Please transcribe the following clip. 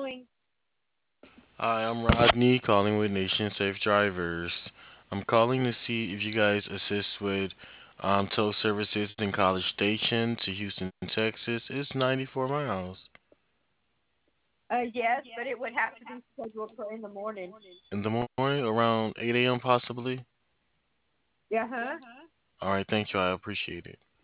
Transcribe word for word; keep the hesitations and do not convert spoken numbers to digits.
Hi, I'm Rodney calling with Nation Safe Drivers. I'm calling to see if you guys assist with um, tow services in College Station to Houston, Texas. It's ninety-four miles. Uh, yes, but it would have to be scheduled for in the morning. In the morning, around eight a m possibly? Yeah, huh? All right, thank you. I appreciate it.